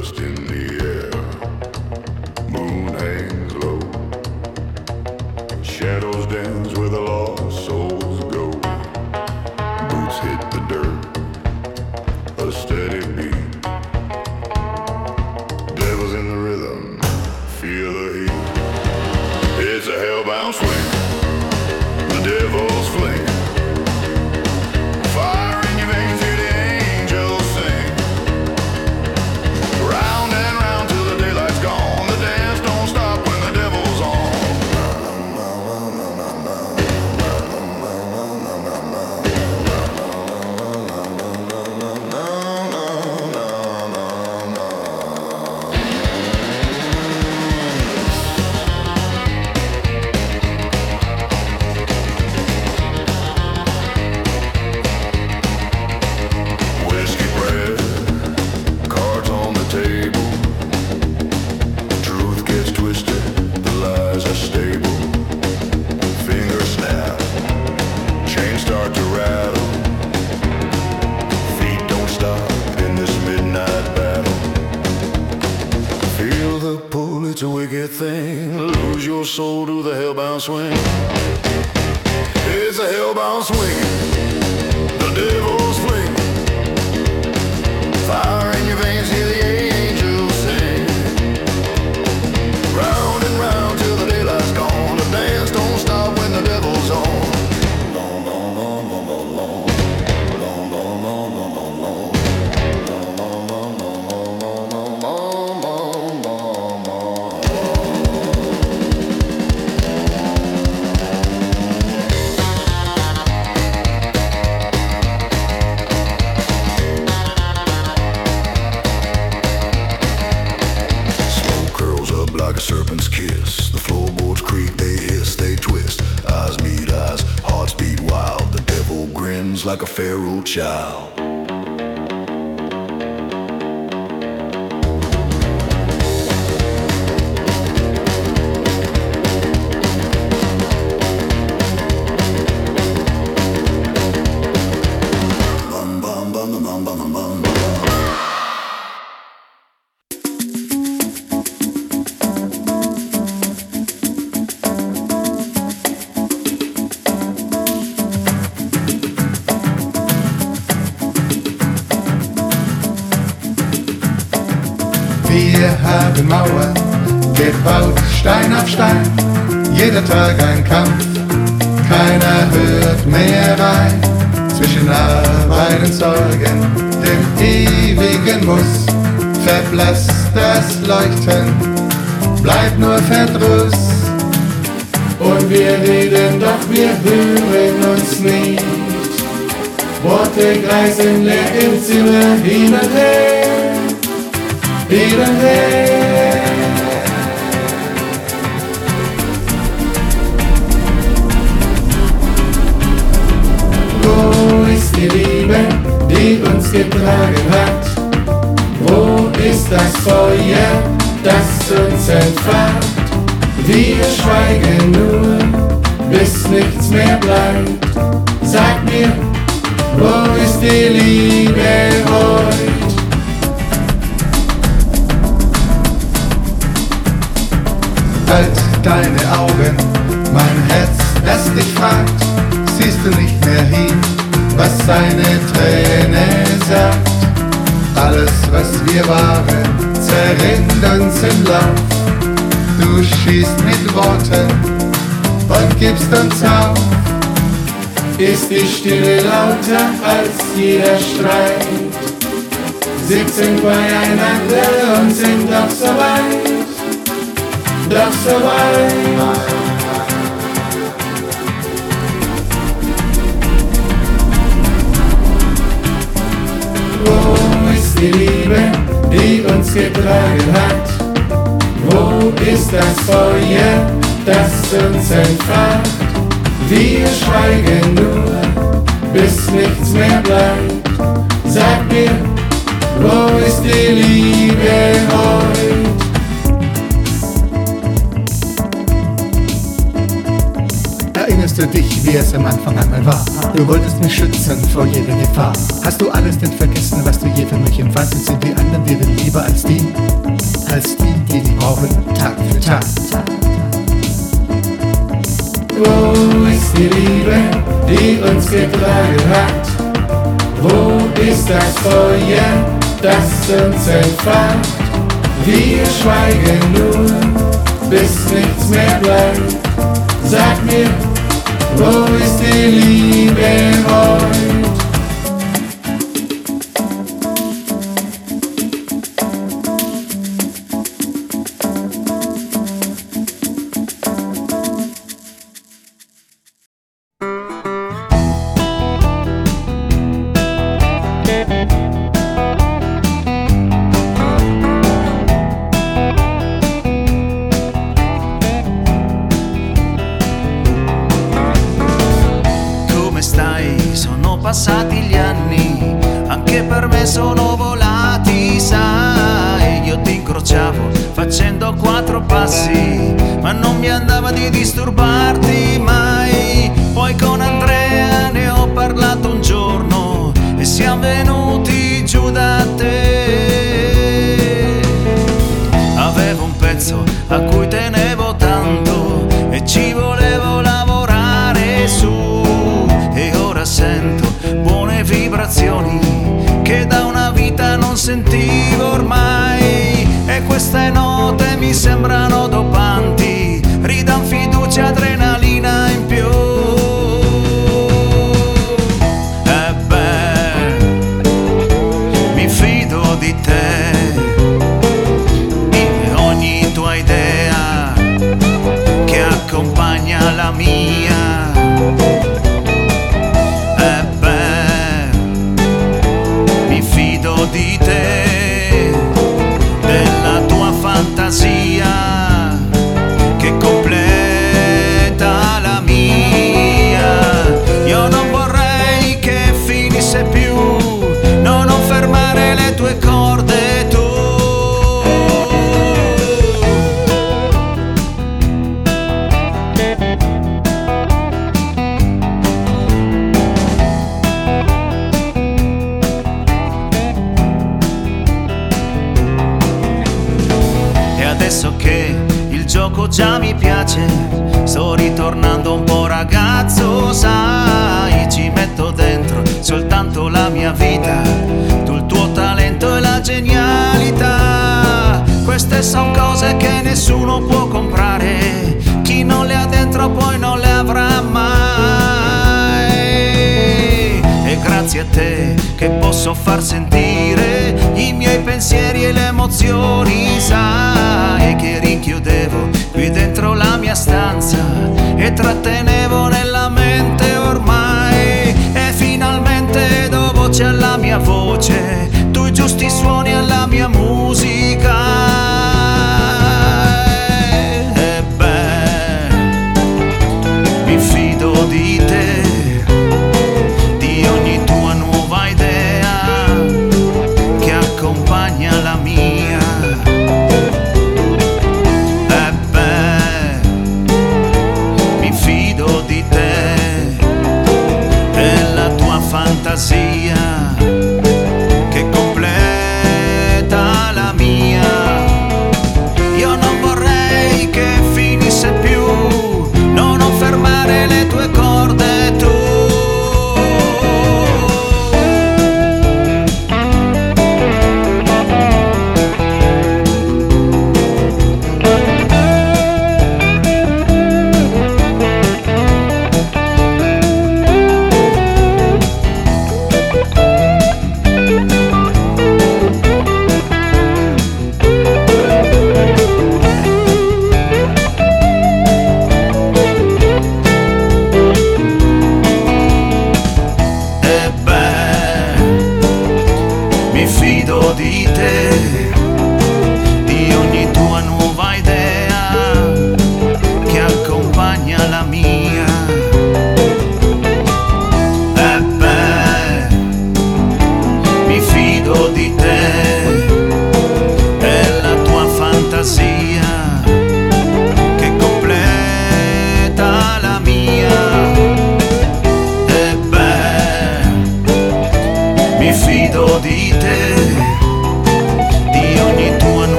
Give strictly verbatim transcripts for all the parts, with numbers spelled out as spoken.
dust in the air. Moon hangs low. Shadows dance where the lost souls go. Boots hit the dirt. A steady beat. Devil's in the rhythm. Feel the heat. It's a hellbound swing. The devil's fling. Fire in your veins, hear the angels sing. Round and round till the daylight's gone. The dance don't stop when the devil's on. Whiskey bread, cards on the table. Truth gets twisted, the lies are stable. Fingers snap, chains start to rattle. Feet don't stop in this midnight battle. Feel the pull, it's a wicked thing. Lose your soul to the hellbound swing. It's a hellbound swing. The devil's fling. Fire in your veins, hear the angels sing. Round and round till the daylight's gone. The dance don't stop when the devil's on. Long, long, long, long, long, long. Long, long, long, long, long, long. Long, long, long, long, long, long, long, long, long, long. Smoke curls up like a serpent's kiss. The floorboards creak, they hiss, they twist. Eyes meet eyes, hearts beat wild. The devil grins like a feral child. Bum, bum, bum, bum, bum, bum, bum, bum. Wir haben Mauern gebaut, Stein auf Stein, jeder Tag ein Kampf, keiner hört mehr rein. Zwischen Arbeit und Sorgen, dem ewigen Muss, verblasst das Leuchten, bleibt nur Verdruss. Und wir reden, doch wir hören uns nicht. Worte kreisen leer im Zimmer hin und her. Hin und her. Wo ist die Liebe, die uns getragen hat? Wo ist das Feuer, das uns entfacht? Wir schweigen nur, bis nichts mehr bleibt. Sag mir, wo ist die Liebe heute? Halt deine Augen, mein Herz, das dich fragt. Siehst du nicht mehr hin, was seine Träne sagt? Alles, was wir waren, zerrinnt uns im Lauf. Du schießt mit Worten und gibst uns auf. Ist die Stille lauter als jeder Streit? Sitzen beieinander und sind doch so weit, doch so weit. Wo ist die Liebe, die uns getragen hat? Wo ist das Feuer, das uns entfacht? Wir schweigen nur, bis nichts mehr bleibt. Sag mir, wo ist die Liebe heute? Erinnerst du dich, wie es am Anfang einmal war. Du wolltest mich schützen vor jeder Gefahr. Hast du alles denn vergessen, was du je für mich empfandest? Sind die anderen dir denn lieber als die? Als die, die dich brauchen, Tag für Tag. Wo ist die Liebe, die uns getragen hat? Wo ist das Feuer, das uns entfacht? Wir schweigen nur, bis nichts mehr bleibt. Sag mir, wo ist die Liebe heute? Passati gli anni, anche per me sono volati, sai. Io ti incrociavo facendo quattro passi, ma non mi andava di disturbarti mai. Poi con Andrea ne ho parlato un giorno e siamo venuti giù da te. Avevo un pezzo a cui tenevo tanto e ci volevo lavorare su, e ora sento buone vibrazioni che da una vita non sentivo ormai, e queste note mi sembrano dopanti, ridan fiducia, adrenalina in più. E beh, mi fido di te, in ogni tua idea che accompagna la mia. Di te, della tua fantasia che completa la mia. Io non vorrei che finisse più, no, non fermare le tue corde tu. Adesso che il gioco già mi piace, sto ritornando un po' ragazzo, sai. Ci metto dentro soltanto la mia vita, tu il tuo talento e la genialità. Queste son cose che nessuno può comprare, chi non le ha dentro poi non le avrà mai. E grazie a te che posso far sentire i miei pensieri e le emozioni, sai, che rinchiudevo qui dentro la mia stanza e trattenevo nella mente ormai. E finalmente do voce alla mia voce, tu i giusti suoni alla mia musica. E beh, mi fido di te, di ogni tua nuova idea che accompagna la mia. E beh, mi fido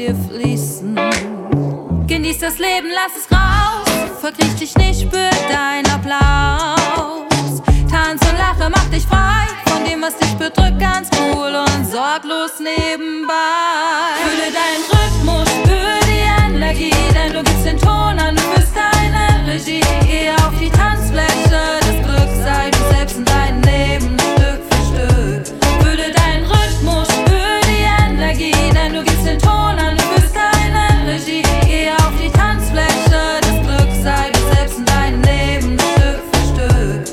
dir fließen. Genieß das Leben, lass es raus, verkriech dich nicht, spür deinen Applaus. Tanz und lache, mach dich frei von dem, was dich bedrückt, ganz cool und sorglos nebenbei. Fühle deinen Rhythmus, spür die Energie, denn du gibst den Ton an, du bist deine Regie. Geh auf die Tanzfläche des Glücks, sei du selbst in deinem Leben Stück für Stück. Fühle deinen Rhythmus, spür die Energie, denn du gibst den Ton an, du bist deine Regie. Geh auf die Tanzfläche des Glücks, sei du selbst in deinem Leben Stück für Stück.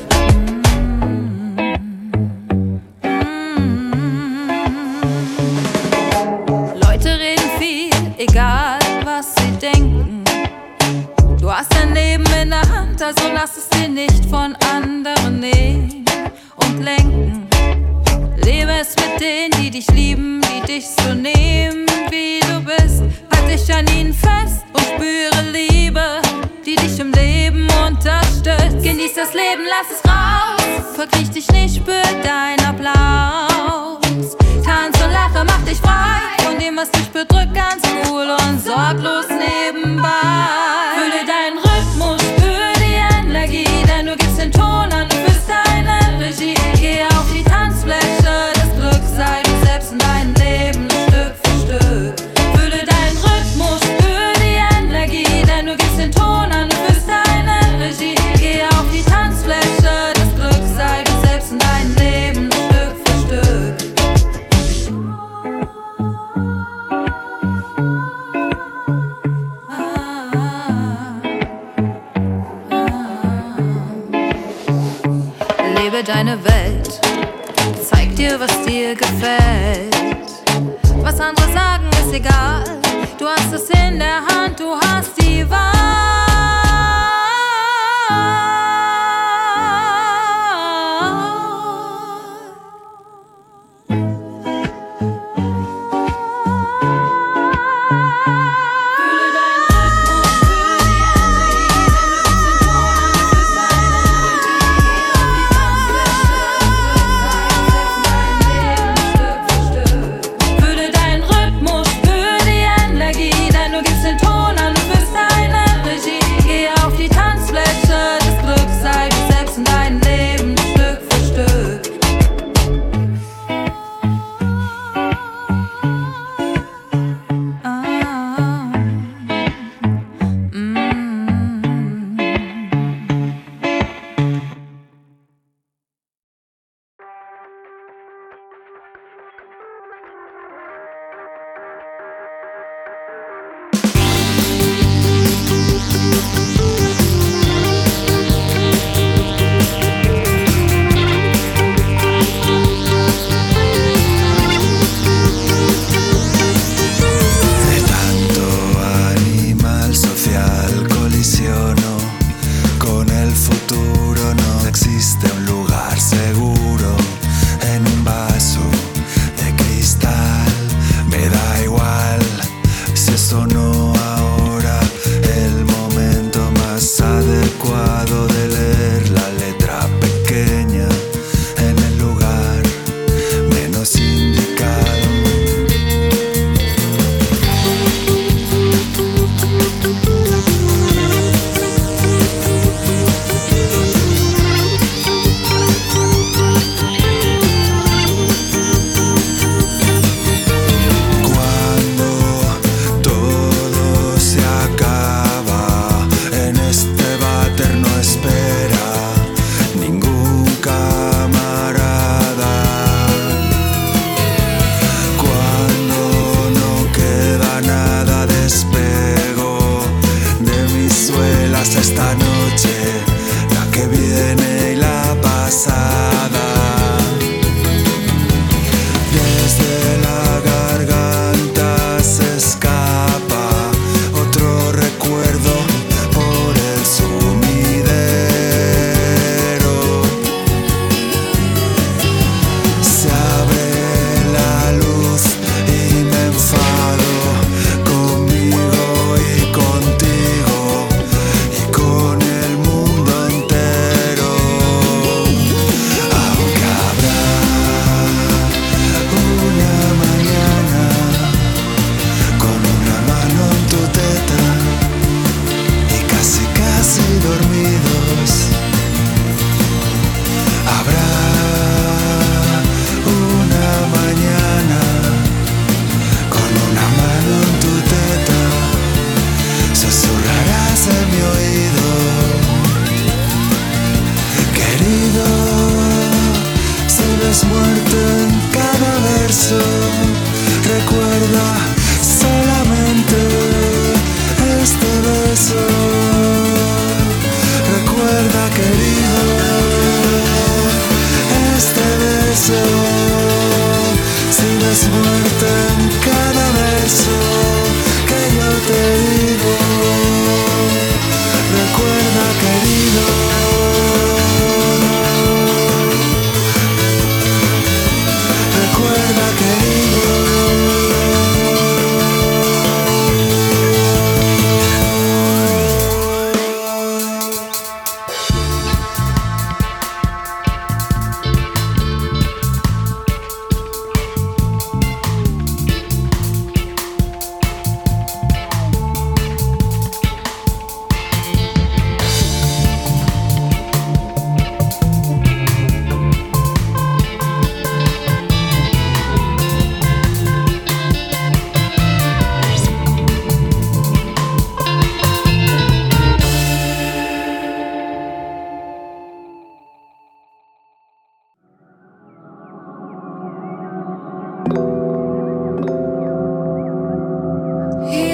Leute reden viel, egal was sie denken. Du hast dein Leben in der Hand, also lass es dir nicht von anderen nehmen und lenken. Lebe es mit denen, die dich lieben, die dich so nehmen, wie du bist. Halt dich an ihnen fest und spüre Liebe, die dich im Leben unterstützt. Genieß das Leben, lass es raus, verkriech dich nicht, spür deinen Applaus. Tanz und lache, mach dich frei von dem, was dich bedrückt, ganz cool und sorglos nebenbei. Fühle deinen Rhythmus, spür die Energie, denn du gibst den Ton an, du bist deine Regie. Geh auf die Tanzfläche des Glücks, sei du selbst in deinem Leben Stück für Stück. Fühle deinen Rhythmus, spür die Energie, denn du gibst den Ton an, du bist deine Regie. Geh auf die Tanzfläche des Glücks, sei du selbst in deinem Leben Stück für Stück. Lebe deine Welt, zeig dir, was dir gefällt. Was andere sagen, ist egal, du hast es in der Hand, du hast die Wahl. Fühle deinen Rhythmus, spür die Energie, denn du gibst den Ton an, du bist deine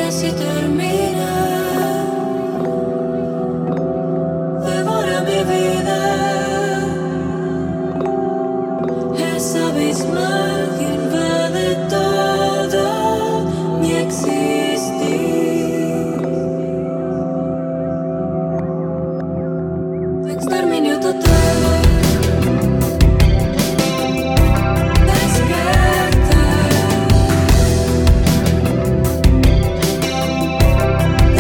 así termina. Devora mi vida. Es abismal que invade todo mi existir. Exterminio total. Despierta.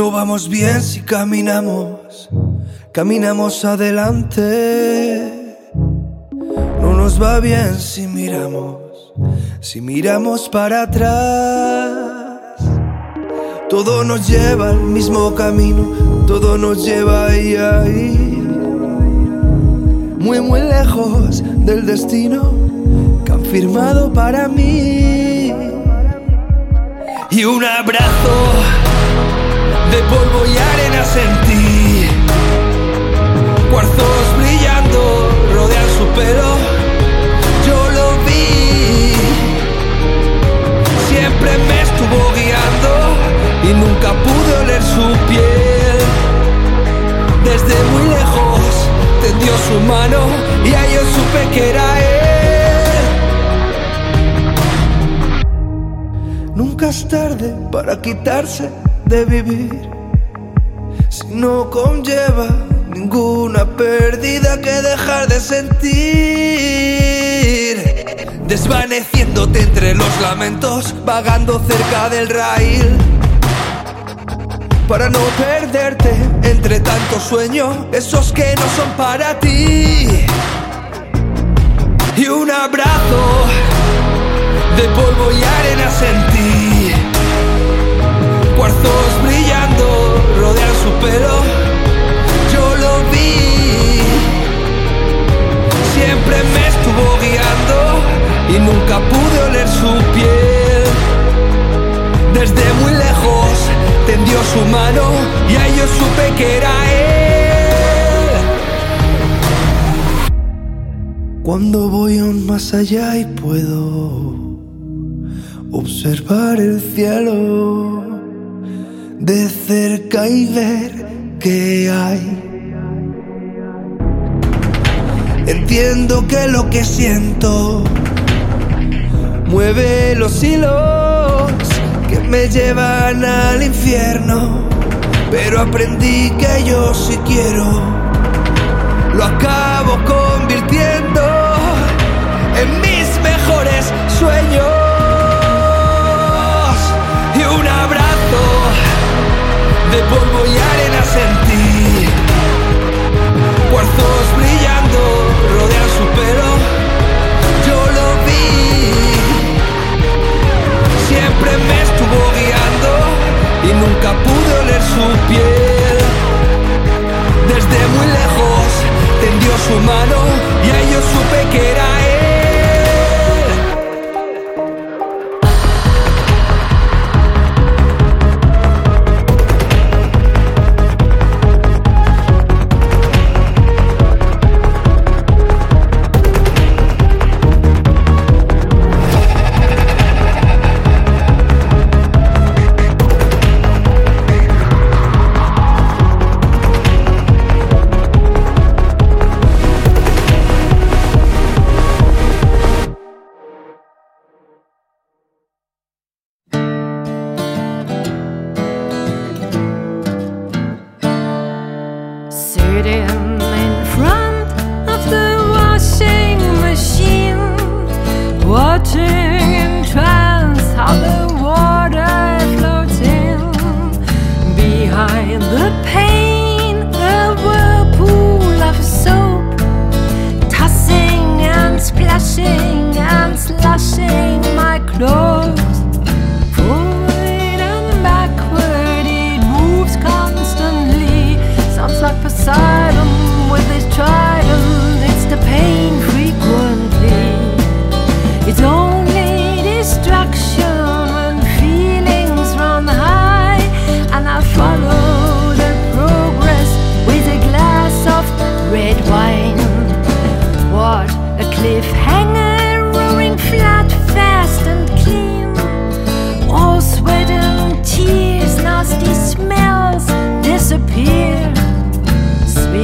No vamos bien si caminamos, caminamos adelante. No nos va bien si miramos, si miramos para atrás. Todo nos lleva al mismo camino, todo nos lleva ahí, ahí. Muy, muy lejos del destino que han firmado para mí. Y un abrazo de polvo y arena sentí. Cuarzos brillando rodean su pelo. Yo lo vi. Siempre me estuvo guiando y nunca pude oler su piel. Desde muy lejos tendió su mano y ahí yo supe que era él. Nunca es tarde para quitarse de vivir, si no conlleva ninguna pérdida que dejar de sentir. Desvaneciéndote entre los lamentos, vagando cerca del raíl, para no perderte entre tanto sueño, esos que no son para ti. Y un abrazo de polvo y arena sentí. Cuarzos brillando rodean su pelo. Yo lo vi. Siempre me estuvo guiando y nunca pude oler su piel. Desde muy lejos tendió su mano y ahí yo supe que era él. Cuando voy aún más allá y puedo observar el cielo de cerca y ver qué hay, entiendo que lo que siento mueve los hilos que me llevan al infierno, pero aprendí que yo si quiero lo acabo convirtiendo en mis mejores sueños. Y un abrazo de polvo y arena sentí. Cuarzos brillando rodean su pelo. Yo lo vi. Siempre me estuvo guiando y nunca pude oler su piel. Desde muy lejos tendió su mano y ahí yo supe que era él. Smells disappear.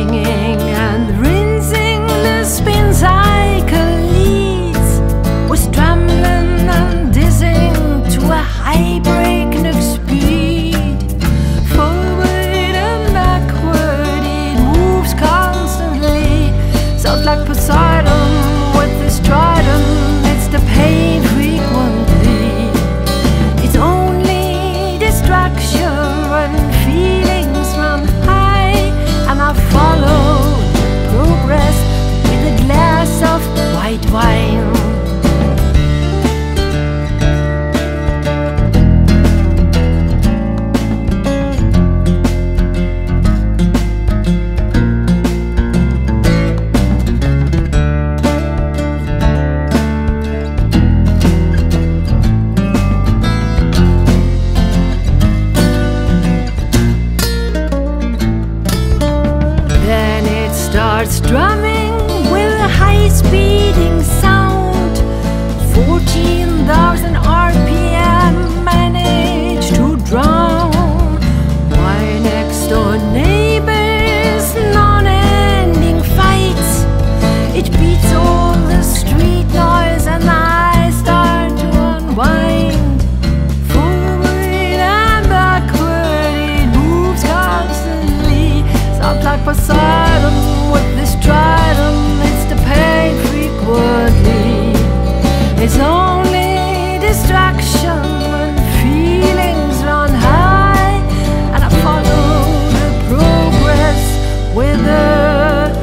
asylum with this trident leads to pain frequently. It's only distraction when feelings run high, and I follow the progress with a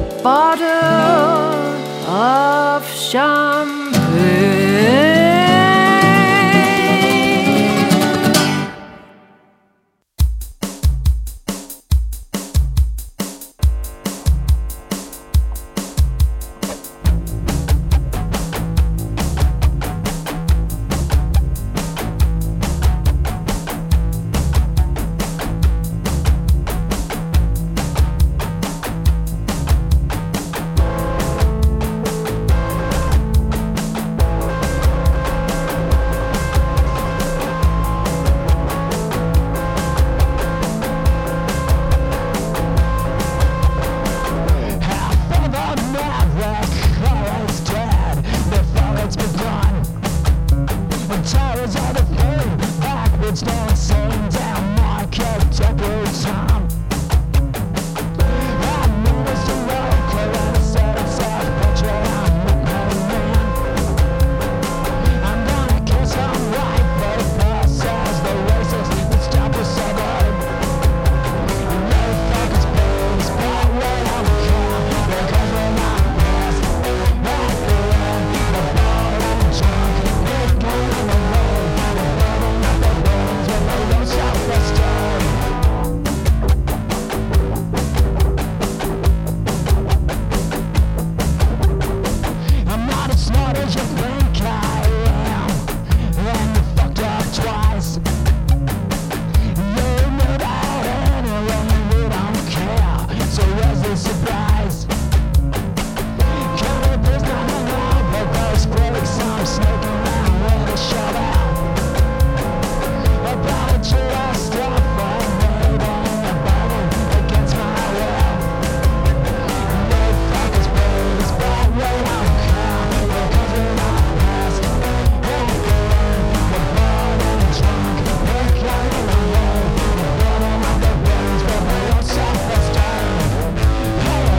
bottle of champagne. Hey!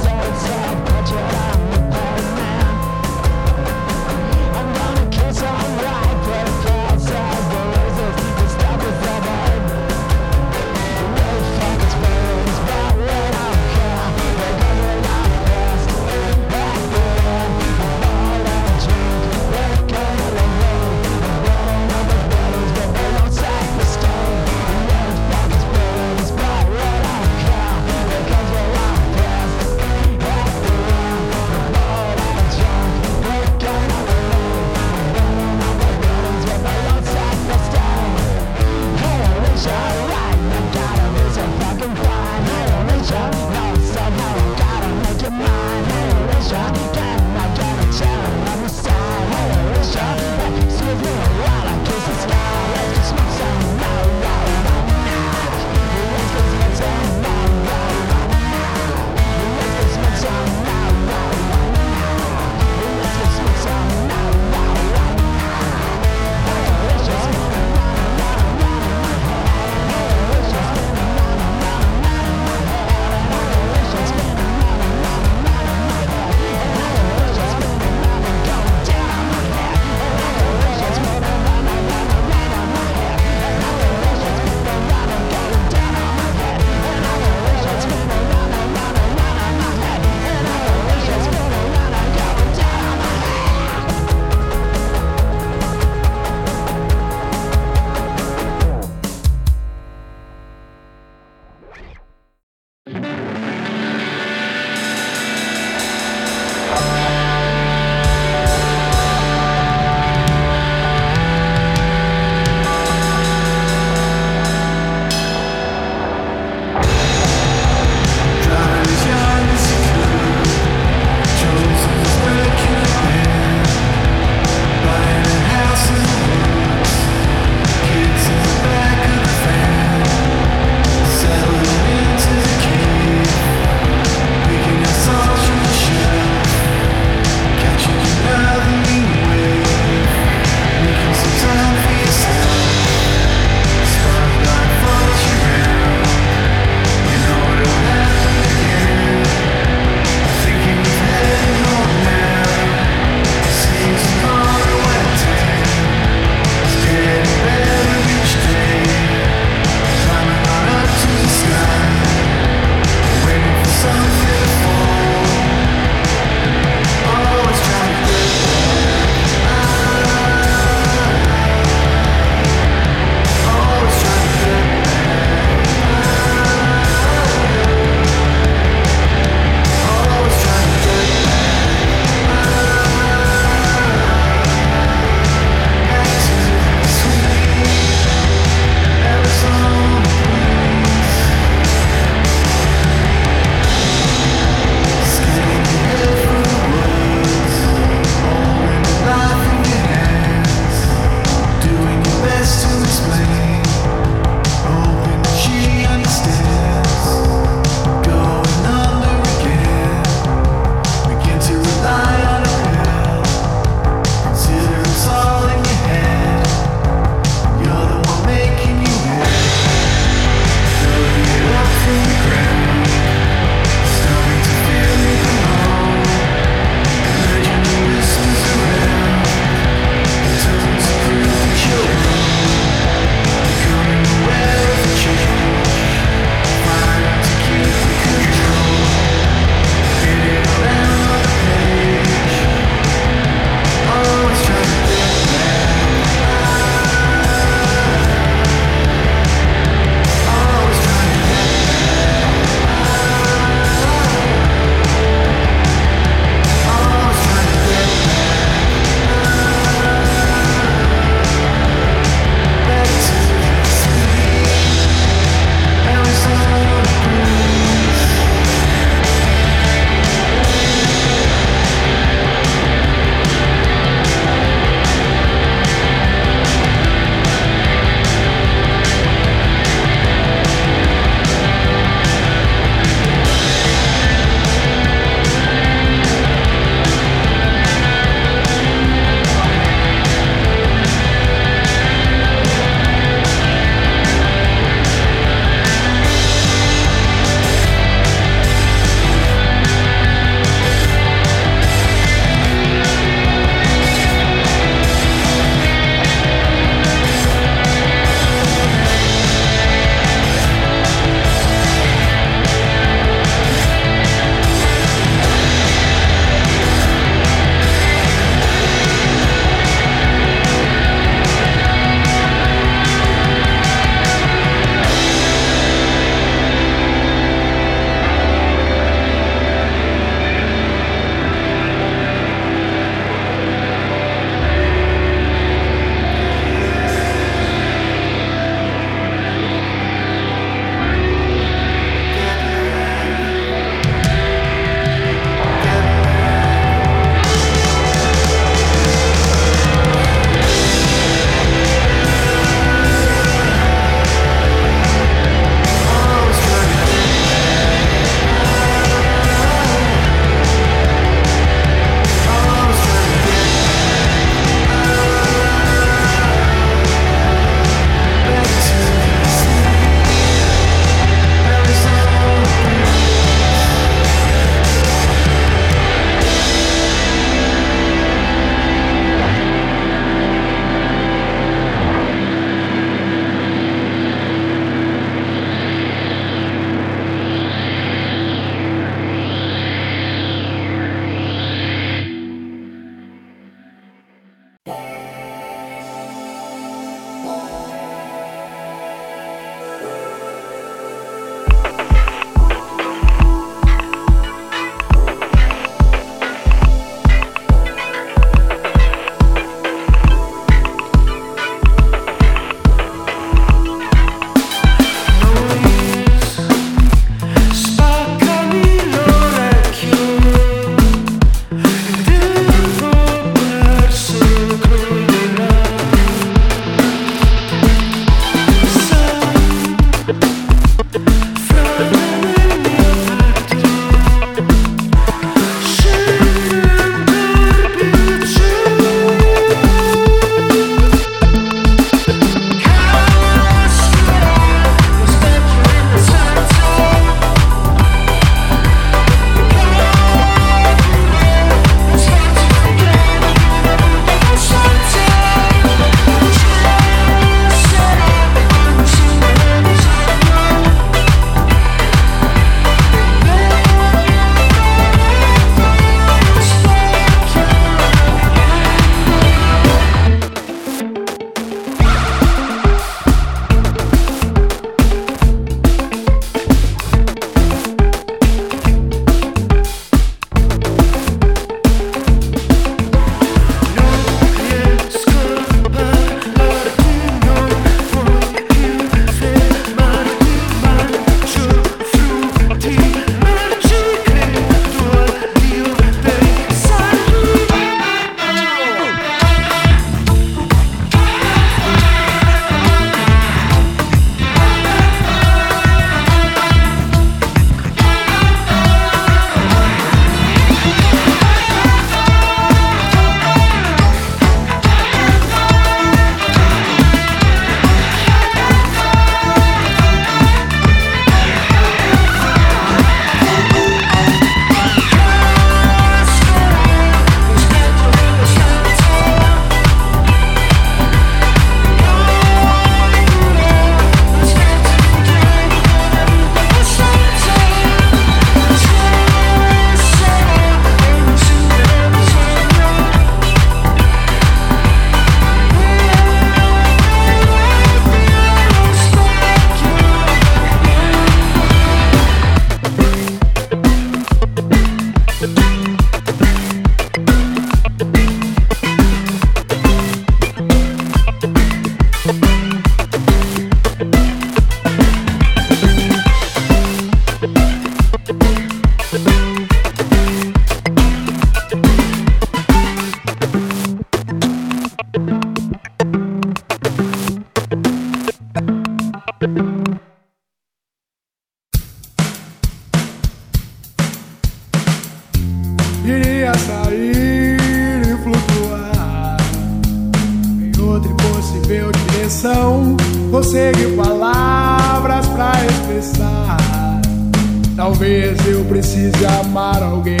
consegue palavras pra expressar. Talvez eu precise amar alguém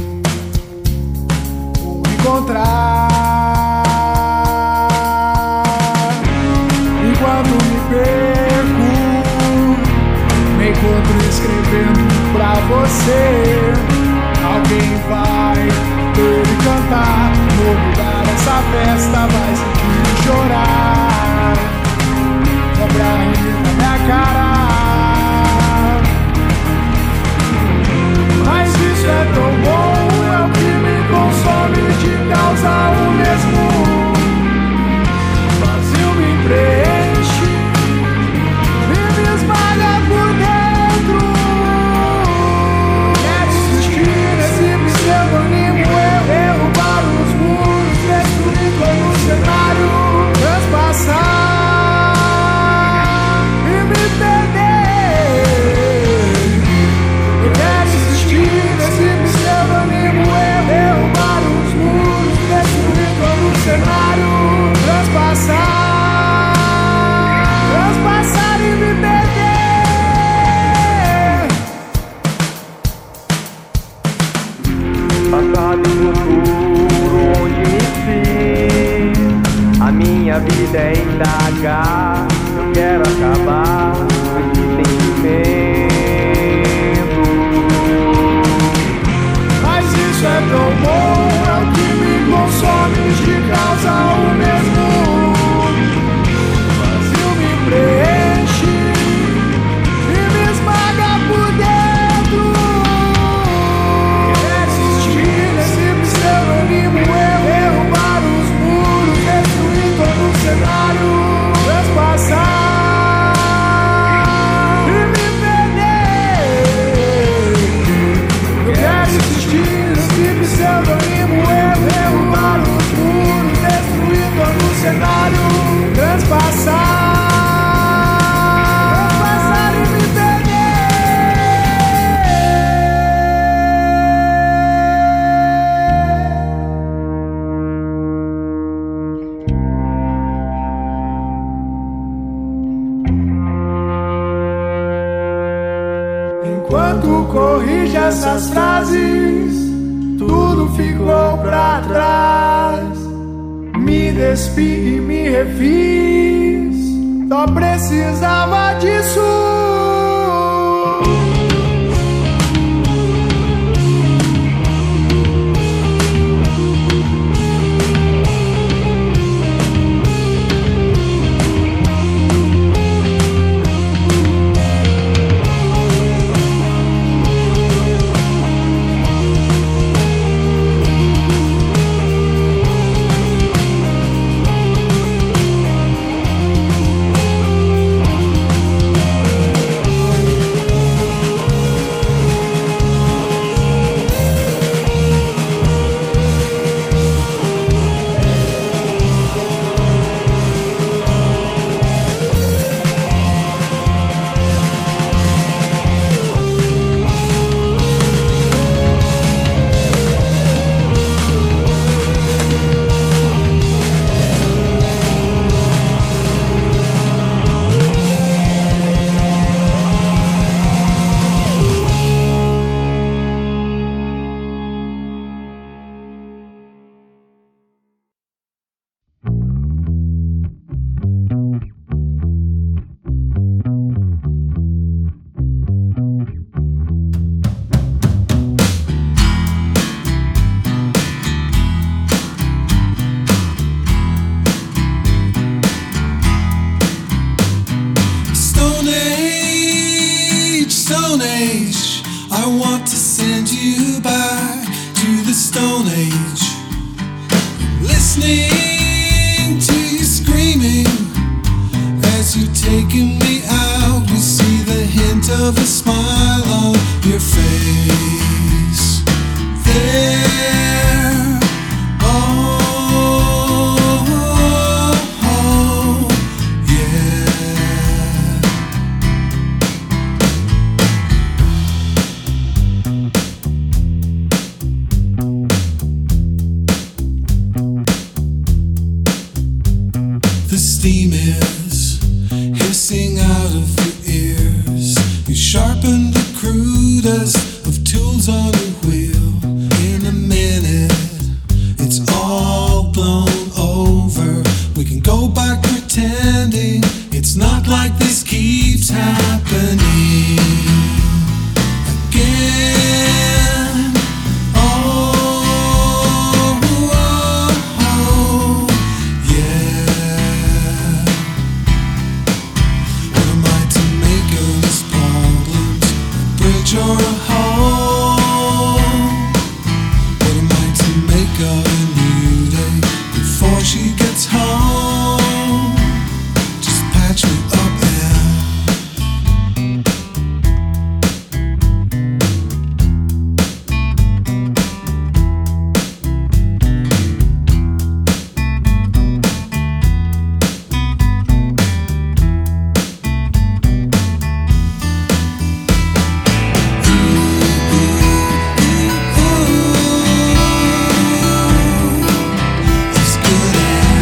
ou encontrar. Enquanto me perco, me encontro escrevendo pra você. Alguém vai ter que cantar no lugar dessa festa, vai sentir chorar só pra rir na minha cara. Mas isso é tão bom, é o que me consome, te causa o mesmo vazio, me preenche e me esmaga por dentro. Quero existir nesse pseudônimo, eu derrubar os muros, destruir todo o cenário, transpassar e me perder. Eu quero existir nesse pseudônimo, eu derrubar os muros, destruir todo o cenário, transpassar, transpassar e me perder. Passado e futuro onde me fiz, a minha vida é indagar. Eu quero acabar com esse sentimento. Mas isso é tão bom, é o que me consome, te causa o mesmo vazio, me preenche e me esmaga por dentro. Quero existir nesse pseudônimo, eu derrubar os muros, destruir todo o cenário, transpassar e me perder. Eu quero existir nesse pseudônimo, eu derrubar os muros, destruir todo o cenário, transpassar, transpassar e me perder. Enquanto corrige essas frases, tudo ficou pra trás. Me despi e me refiz, só precisava disso. new day before she gets home. Just patch me up as good as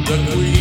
that we